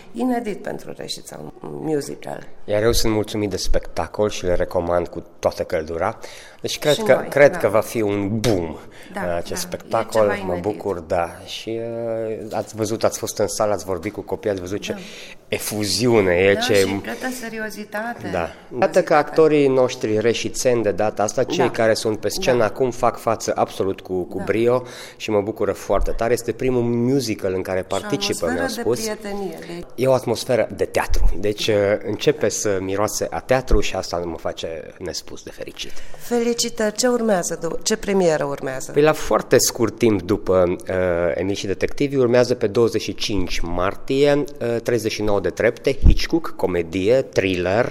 inedit pentru Reșița, un musical. Iar eu sunt mulțumit de spectacol și le recomand cu toată căldura. Deci cred că va fi un boom acest spectacol, mă bucur, Și ați văzut, ați fost în sală, ați vorbit cu copii, ați văzut ce efuziune e, și câtă seriozitate. Da. Iată că actorii noștri reșițeni de data asta, cei care sunt pe scenă acum, fac față absolut cu brio și mă bucură foarte tare. Este primul musical în care participă, mi-au spus. De prietenie. E o atmosferă de teatru, deci începe să miroase a teatru și asta mă face nespus de fericit. Felicitări! Ce urmează? Ce premieră urmează? Păi la foarte scurt timp după Emil și Detectivii urmează pe 25 martie 39 de trepte, Hitchcock, comedie, thriller,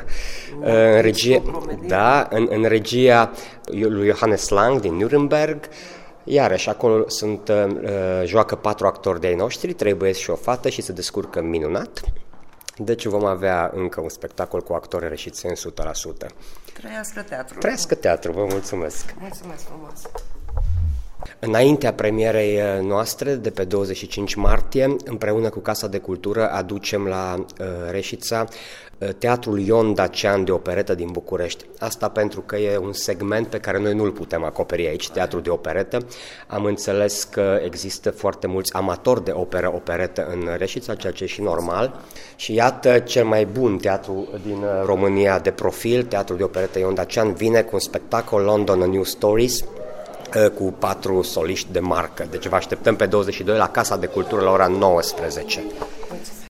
în regia lui Johannes Lang din Nuremberg. Iarăși, acolo joacă 4 actori de-ai noștri, 3 băieți și o fată și se descurcă minunat. Deci vom avea încă un spectacol cu actori reșițeni 100%. Trăiască teatru! Trăiască teatru, vă mulțumesc! Mulțumesc frumos! Înaintea premierei noastre, de pe 25 martie, împreună cu Casa de Cultură, aducem la Reșița Teatrul Ion Dacian de operetă din București. Asta pentru că e un segment pe care noi nu-l putem acoperi aici, teatru de operetă. Am înțeles că există foarte mulți amatori de operetă în Reșița, ceea ce e și normal. Și iată, cel mai bun teatru din România de profil, Teatrul de Operetă Ion Dacian, vine cu un spectacol London A New Stories, cu 4 soliști de marcă. Deci vă așteptăm pe 22 la Casa de Cultură la ora 19.